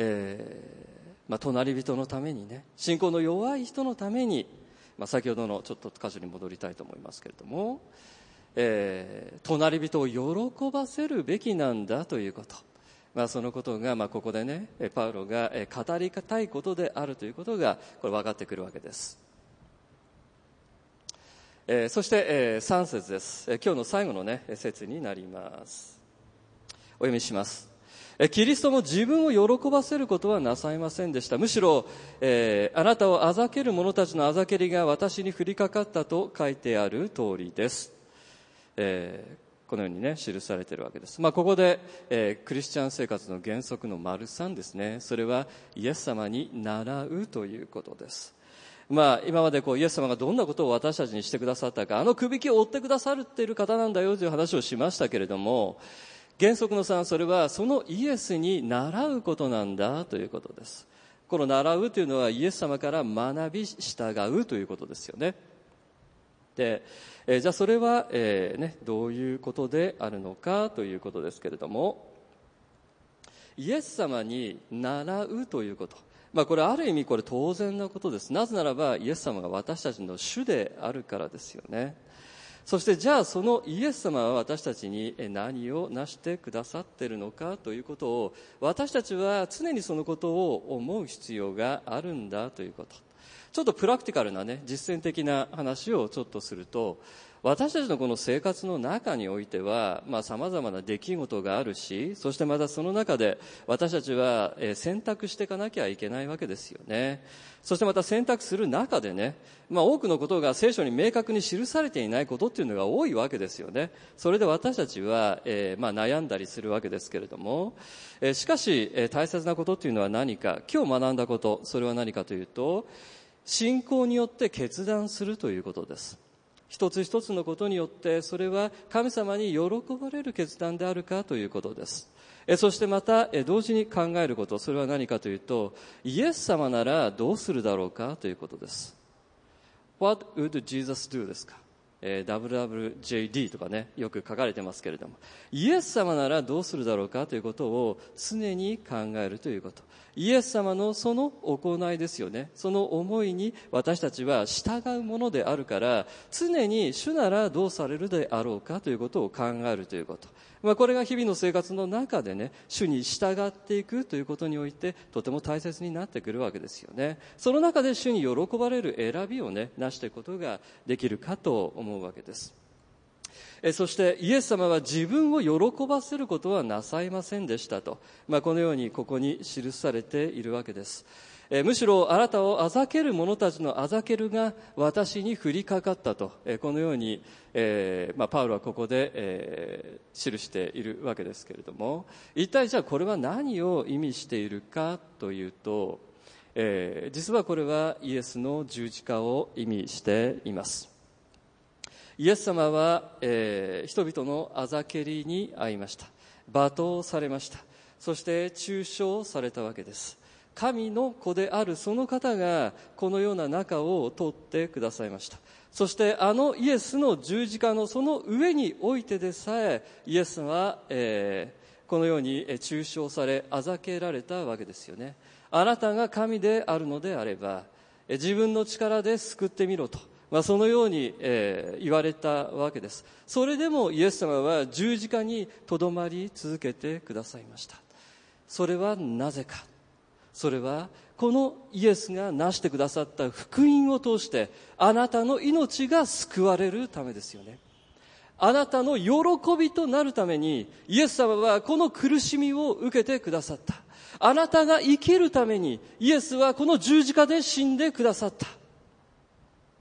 隣人のためにね、信仰の弱い人のために、先ほどのちょっと箇所に戻りたいと思いますけれども、隣人を喜ばせるべきなんだということ、そのことが、ここでねパウロが語りたいことであるということがこれ分かってくるわけです。そして、3節です。今日の最後のね節になります。お読みします。キリストも自分を喜ばせることはなさいませんでした。むしろ、あなたをあざける者たちのあざけりが私に降りかかったと書いてある通りです。このようにね記されているわけです。ここで、クリスチャン生活の原則の丸3ですね。それはイエス様に倣うということです。今までイエス様がどんなことを私たちにしてくださったか、くびきを追ってくださっている方なんだよという話をしましたけれども、原則の3、それはそのイエスに習うことなんだということです。この習うというのはイエス様から学び従うということですよね。で、じゃあそれは、どういうことであるのかということですけれども、イエス様に習うということ、これある意味これ当然なことです。なぜならばイエス様が私たちの主であるからですよね。そしてじゃあそのイエス様は私たちに何をなしてくださっているのかということを、私たちは常にそのことを思う必要があるんだということ。ちょっとプラクティカルなね実践的な話をちょっとすると、私たちのこの生活の中においては様々な出来事があるし、そしてまたその中で私たちは選択していかなきゃいけないわけですよね。そしてまた選択する中でね、多くのことが聖書に明確に記されていないことっていうのが多いわけですよね。それで私たちは、悩んだりするわけですけれども、しかし、大切なことっていうのは何か、今日学んだこと、それは何かというと、信仰によって決断するということです。一つ一つのことによってそれは神様に喜ばれる決断であるかということです。そしてまた同時に考えること、それは何かというと、イエス様ならどうするだろうかということです。 What would Jesus do ですか。WWJD とかねよく書かれてますけれども、イエス様ならどうするだろうかということを常に考えるということ、イエス様のその行いですよね。その思いに私たちは従うものであるから、常に主ならどうされるであろうかということを考えるということ、これが日々の生活の中でね主に従っていくということにおいてとても大切になってくるわけですよね。その中で主に喜ばれる選びをねなしていくことができるかと思うわけです。そしてイエス様は自分を喜ばせることはなさいませんでしたと、このようにここに記されているわけです。むしろあなたをあざける者たちのあざけるが私に降りかかったと、このように、パウロはここで、記しているわけですけれども、一体じゃあこれは何を意味しているかというと、実はこれはイエスの十字架を意味しています。イエス様は、人々のあざけりに遭いました。罵倒されました。そして中傷されたわけです。神の子であるその方がこのような中を通ってくださいました。そしてイエスの十字架のその上においてでさえイエスは、このように中傷されあざけられたわけですよね。あなたが神であるのであれば自分の力で救ってみろと、そのように、言われたわけです。それでもイエス様は十字架にとどまり続けてくださいました。それはなぜか。それはこのイエスがなしてくださった福音を通してあなたの命が救われるためですよね。あなたの喜びとなるためにイエス様はこの苦しみを受けてくださった。あなたが生きるためにイエスはこの十字架で死んでくださった。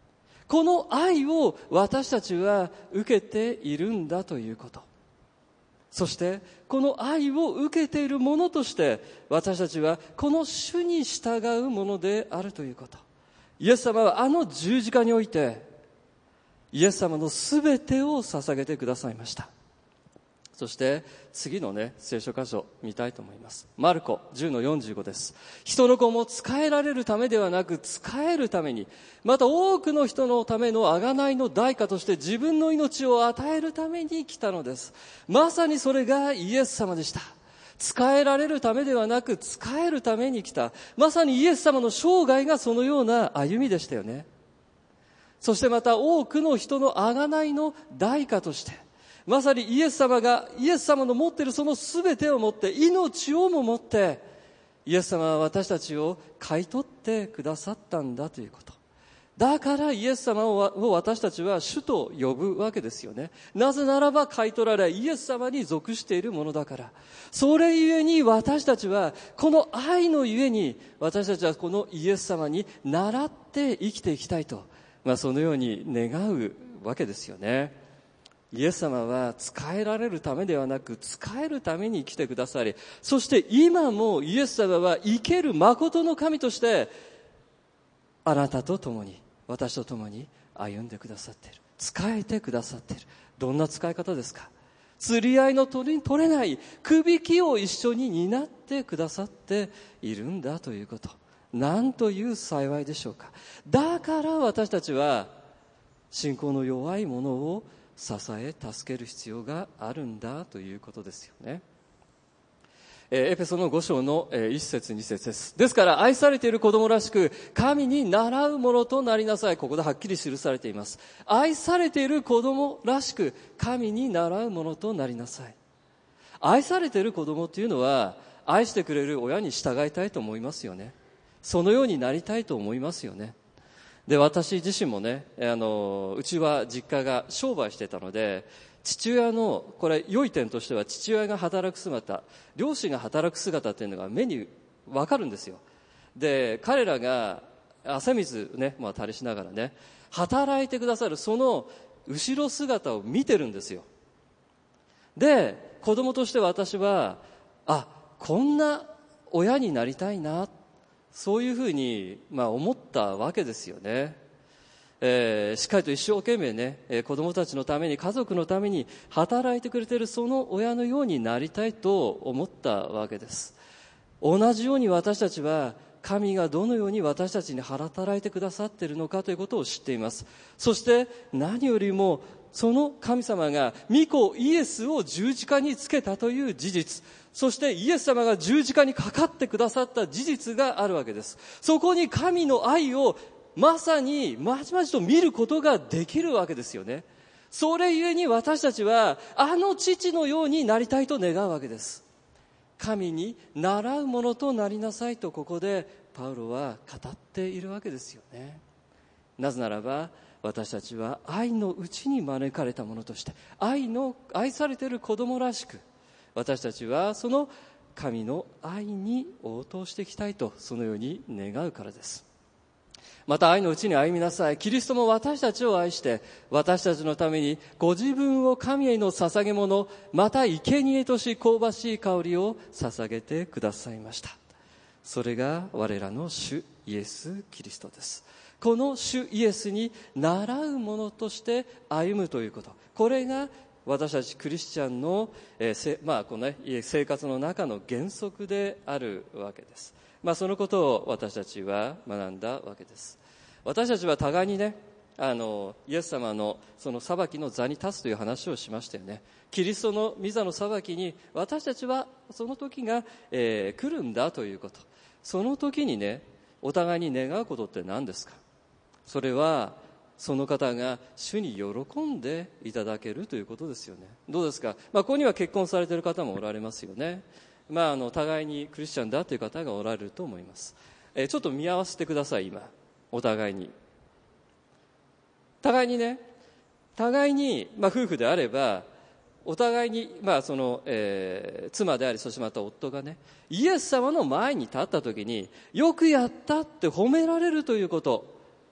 この愛を私たちは受けているんだということ。そしてこの愛を受けているものとして私たちはこの主に従うものであるということ。イエス様はあの十字架においてイエス様のすべてを捧げてくださいました。そして次の聖書箇所見たいと思います。マルコ 10:45 です。人の子も仕えられるためではなく仕えるために、また多くの人のための贖いの代価として自分の命を与えるために来たのです。まさにそれがイエス様でした。仕えられるためではなく仕えるために来た。まさにイエス様の生涯がそのような歩みでしたよね。そしてまた多くの人の贖いの代価として、まさにイエス様がイエス様の持っているその全てを持って命をも持ってイエス様は私たちを買い取ってくださったんだということ。だからイエス様を私たちは主と呼ぶわけですよね。なぜならば買い取られイエス様に属しているものだから。それゆえに私たちはこの愛のゆえに私たちはこのイエス様に倣って生きていきたいと、そのように願うわけですよね。イエス様は仕えられるためではなく仕えるために来てくださり、そして今もイエス様は生ける誠の神としてあなたと共に私と共に歩んでくださっている、仕えてくださっている。どんな使い方ですか？釣り合いの取れないくびきを一緒に担ってくださっているんだということ。なんという幸いでしょうか。だから私たちは信仰の弱い者を支え助ける必要があるんだということですよね。エペソの5章の1節2節です。ですから愛されている子供らしく神に倣うものとなりなさい。ここではっきり記されています。愛されている子供らしく神に倣うものとなりなさい。愛されている子供というのは愛してくれる親に従いたいと思いますよね。そのようになりたいと思いますよね。で、私自身もね、うちは実家が商売してたので、父親のこれ良い点としては父親が働く姿、両親が働く姿っていうのが目に分かるんですよ。で、彼らが汗水ね、垂れしながらね働いてくださるその後ろ姿を見てるんですよ。で、子供として私はこんな親になりたいな、そういうふうに思ったわけですよね。しっかりと一生懸命ね、子供たちのために家族のために働いてくれているその親のようになりたいと思ったわけです。同じように私たちは神がどのように私たちに働いてくださっているのかということを知っています。そして何よりもその神様が御子イエスを十字架につけたという事実、そしてイエス様が十字架にかかってくださった事実があるわけです。そこに神の愛をまさにまじまじと見ることができるわけですよね。それゆえに私たちはあの父のようになりたいと願うわけです。神に習うものとなりなさいとここでパウロは語っているわけですよね。なぜならば私たちは愛のうちに招かれたものとして愛されている子供らしく私たちはその神の愛に応答していきたいとそのように願うからです。また愛のうちに歩みなさい。キリストも私たちを愛して私たちのためにご自分を神への捧げ物、また生贄とし香ばしい香りを捧げてくださいました。それが我らの主イエス・キリストです。この主イエスに習うものとして歩むということ、これが私たちクリスチャンの、この生活の中の原則であるわけです。そのことを私たちは学んだわけです。私たちは互いにね、イエス様のその裁きの座に立つという話をしましたよね。キリストの御座の裁きに私たちはその時が、来るんだということ。その時にね、お互いに願うことって何ですか？それはその方が主に喜んでいただけるということですよね。どうですか？ここには結婚されている方もおられますよね。互いにクリスチャンだという方がおられると思います。ちょっと見合わせてください。今お互いにね、互いに、夫婦であればお互いに、妻であり、そしてまた夫がね、イエス様の前に立った時によくやったって褒められるということ、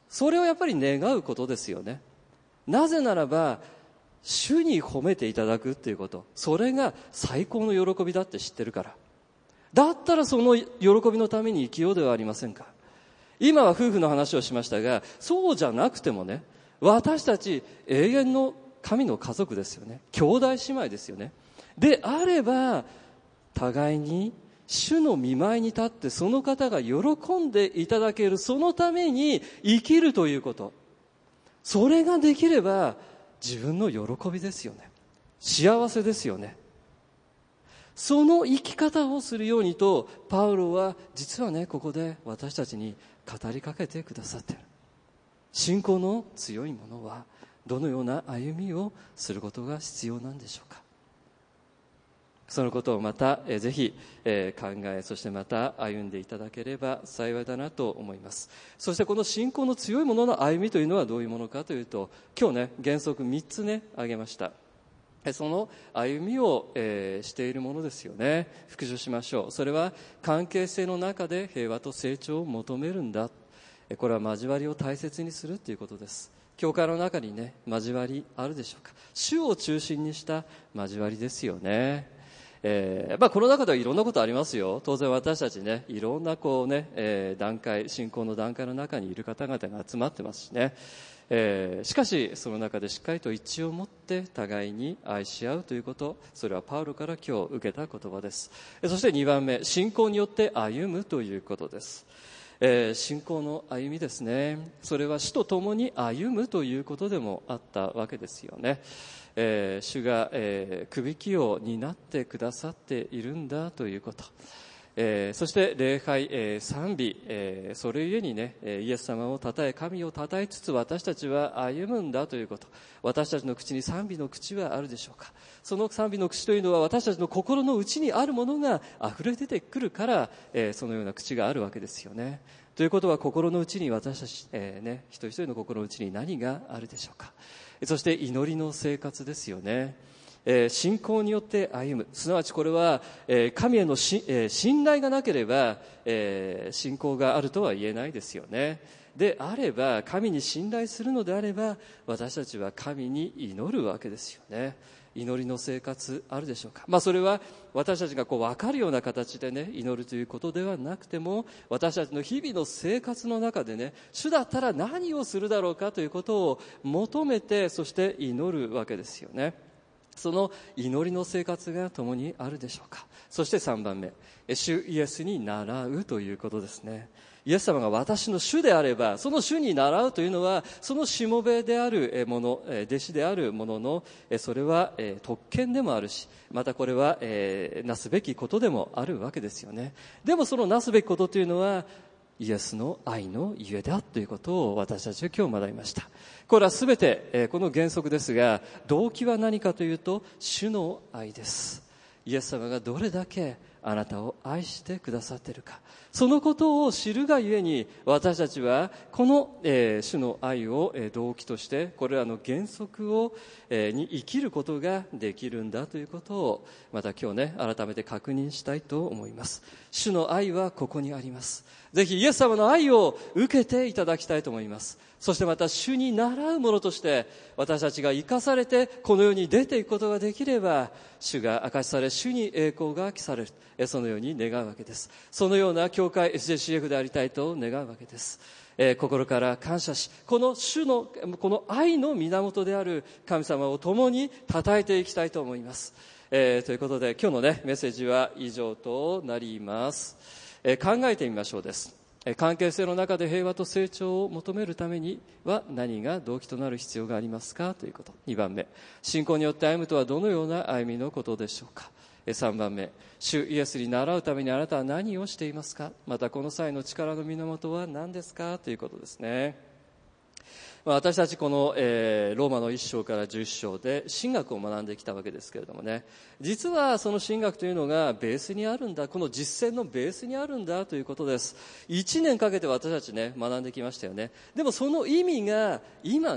それをやっぱり願うことですよね。なぜならば主に褒めていただくっていうこと、それが最高の喜びだって知ってるから。だったらその喜びのために生きようではありませんか。今は夫婦の話をしましたが、そうじゃなくてもね、私たち永遠の神の家族ですよね。兄弟姉妹ですよね。であれば互いに主の御前に立ってその方が喜んでいただける、そのために生きるということ、それができれば自分の喜びですよね。幸せですよね。その生き方をするようにとパウロは実はね、ここで私たちに語りかけてくださっている。信仰の強い者はどのような歩みをすることが必要なんでしょうか。そのことをまたぜひ考え、そしてまた歩んでいただければ幸いだなと思います。そしてこの信仰の強い者の歩みというのはどういうものかというと、今日ね、原則3つね挙げました。その歩みをしているものですよね。復習しましょう。それは関係性の中で平和と成長を求めるんだ。これは交わりを大切にするということです。教会の中にね、交わりあるでしょうか。主を中心にした交わりですよね。この中ではいろんなことありますよ。当然私たちね、いろんなこうね、段階、信仰の段階の中にいる方々が集まってますしね。しかしその中でしっかりと一致を持って互いに愛し合うということ、それはパウロから今日受けた言葉です。そして2番目、信仰によって歩むということです。信仰の歩みですね。それは主と共に歩むということでもあったわけですよね。主が、くびきを担ってくださっているんだということ、そして礼拝、賛美、それゆえにね、イエス様を称え神を称えつつ私たちは歩むんだということ。私たちの口に賛美の口はあるでしょうか。その賛美の口というのは私たちの心の内にあるものが溢れ出てくるから、そのような口があるわけですよね。ということは心の内に私たち、一人一人の心の内に何があるでしょうか。そして祈りの生活ですよね。信仰によって歩む、すなわちこれは神への信頼がなければ信仰があるとは言えないですよね。であれば、神に信頼するのであれば私たちは神に祈るわけですよね。祈りの生活あるでしょうか。それは私たちが分かるような形でね、祈るということではなくても、私たちの日々の生活の中でね、主だったら何をするだろうかということを求めて、そして祈るわけですよね。その祈りの生活が共にあるでしょうか。そして3番目、主イエスに倣うということですね。イエス様が私の主であれば、その主に倣うというのは、そのしもべであるもの、弟子であるものの、それは特権でもあるし、またこれはなすべきことでもあるわけですよね。でもそのなすべきことというのはイエスの愛のゆえだということを私たちは今日学びました。これはすべてこの原則ですが、動機は何かというと主の愛です。イエス様がどれだけあなたを愛してくださっているか、そのことを知るがゆえに私たちはこの主の愛を動機として、これらの原則をに生きることができるんだということをまた今日ね、改めて確認したいと思います。主の愛はここにあります。ぜひイエス様の愛を受けていただきたいと思います。そしてまた主に倣うものとして私たちが生かされてこの世に出ていくことができれば、主が明かしされ主に栄光が期される、そのように願うわけです。そのような教会 SJCF でありたいと願うわけです。心から感謝し、この主のこの愛の源である神様を共に称えていきたいと思います。ということで今日のねメッセージは以上となります。考えてみましょうです。関係性の中で平和と成長を求めるためには何が動機となる必要がありますかということ。2番目、信仰によって歩むとはどのような歩みのことでしょうか。3番目、主イエスに倣うためにあなたは何をしていますか。またこの際の力の源は何ですかということですね。私たちこの、ローマの1章から11章で神学を学んできたわけですけれどもね、実はその神学というのがベースにあるんだ、この実践のベースにあるんだということです。1年かけて私たちね学んできましたよね。でもその意味が今ね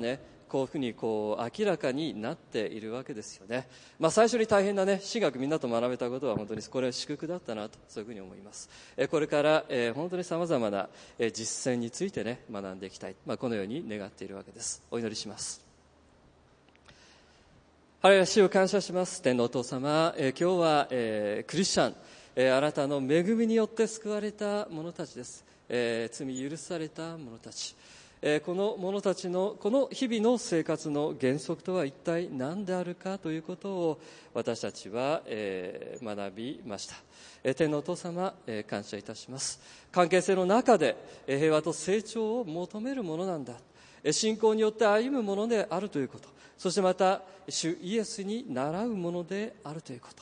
こういうふうに明らかになっているわけですよね。最初に大変な神学みんなと学べたことは本当にこれは祝福だったなと、そういうふうに思います。これから本当にさまざまな実践について学んでいきたい、このように願っているわけです。お祈りします。ハレルヤ、主を感謝します。天のお父様、今日はクリスチャン、あなたの恵みによって救われた者たちです。罪許された者たち、この者たちのこの日々の生活の原則とは一体何であるかということを私たちは学びました。天のお父様、感謝いたします。関係性の中で平和と成長を求めるものなんだ、信仰によって歩むものであるということ、そしてまた主イエスに倣うものであるということ、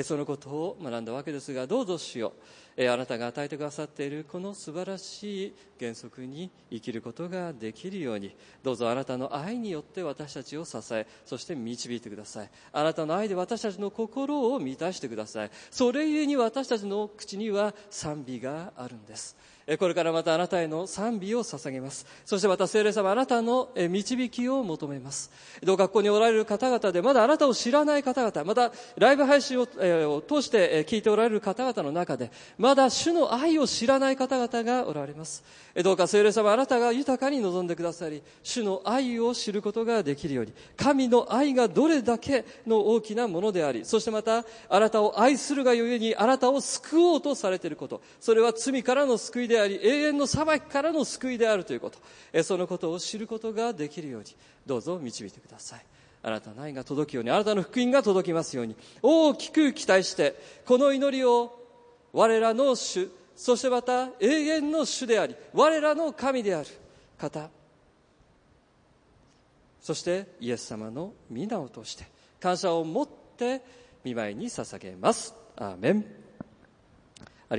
そのことを学んだわけですが、どうぞ主よ、あなたが与えてくださっているこの素晴らしい原則に生きることができるように、どうぞあなたの愛によって私たちを支え、そして導いてください。あなたの愛で私たちの心を満たしてください。それゆえに私たちの口には賛美があるんです。これからまたあなたへの賛美を捧げます。そしてまた聖霊様、あなたの導きを求めます。どうかここにおられる方々でまだあなたを知らない方々、またライブ配信を通して聞いておられる方々の中でまだ主の愛を知らない方々がおられます。どうか聖霊様、あなたが豊かに望んでくださり、主の愛を知ることができるように、神の愛がどれだけの大きなものであり、そしてまたあなたを愛するがゆえにあなたを救おうとされていること、それは罪からの救いであり、永遠の裁きからの救いであるということ、そのことを知ることができるようにどうぞ導いてください。あなたの愛が届くように、あなたの福音が届きますように、大きく期待してこの祈りを我らの主、そしてまた永遠の主であり我らの神である方、そしてイエス様の御名を通して感謝を持って御前に捧げます。アーメン。